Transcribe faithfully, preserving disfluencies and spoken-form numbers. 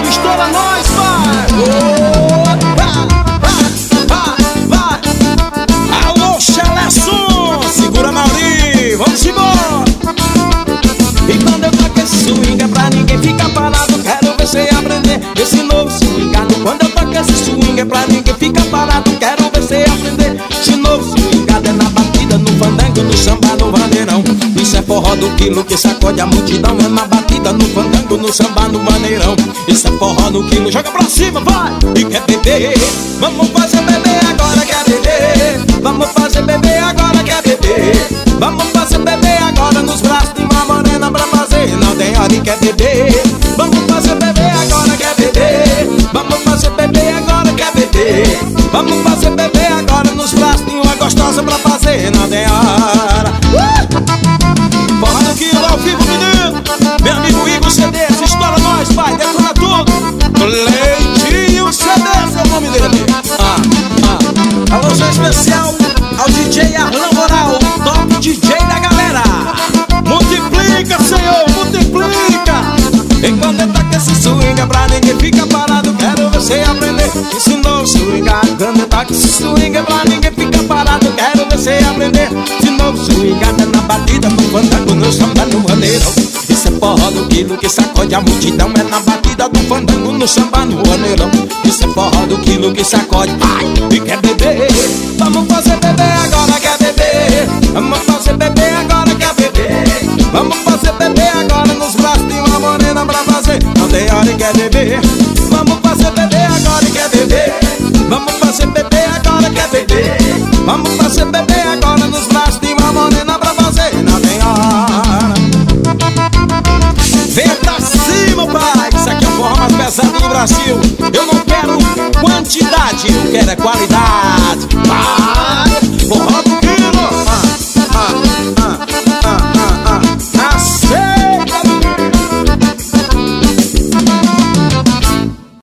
estoura nós, vai! Oh, vai, vai, vai! Alô, Xeleson! Segura, Mauri! Vamos embora! E quando eu toco esse swing é pra ninguém ficar parado. Quero ver você aprender esse novo swingado. Quando eu toco esse swing é pra ninguém ficar parado. Quero ver você aprender esse novo swingado. É na batida, no fandango, no samba, no vaneirão. Isso é forró do quilo que sacode a multidão. É na batida, no fandango, no samba, no vaneirão. Isso é forró do quilo, joga pra cima, vai! E quer beber? Vamos fazer beber agora, quer beber? Vamos fazer beber agora, quer beber? Vamos fazer beber agora nos braços de uma morena pra fazer. Não tem hora e quer beber? Vamos fazer beber agora, quer beber? Vamos fazer beber agora, quer beber? Vamos fazer beber agora nos braços de uma gostosa pra fazer. Não tem hora. Uh! Forró do quilo ao vivo, menino. Meu amigo Igor C D, estoura nós, pai, detona tudo. Leitinho C D, seu nome dele. Ah, ah. Alô, especial ao D J Arlan Moral, top D J da galera. Multiplica, Senhor, multiplica. E quando eu toco esse swing é pra ninguém fica parado. Quero você aprender, ensinou o swingado. Quando eu toco esse swing é pra ninguém fica parado. Quero você aprender, ensinou o swingado. É na batida, no fandango, no samba, no vaneirão. Isso é forró do quilo que sacode a multidão. É na batida do fandango, no samba, no vaneirão. Isso é forró do quilo que sacode. Ai, e quer beber? Vamos fazer beber agora, quer beber? Vamos fazer beber agora, quer beber? Vamos fazer beber agora nos braços de uma morena pra fazer. Não tem hora e quer beber? Vamos fazer beber agora e quer beber? Vamos fazer beber agora, quer beber? Vamos fazer beber agora nos braços de uma morena pra fazer. Não tem hora. Vem pra cima, pai. Isso aqui é o forró mais pesado do Brasil. Eu não quero quantidade, eu quero é qualidade. Vai!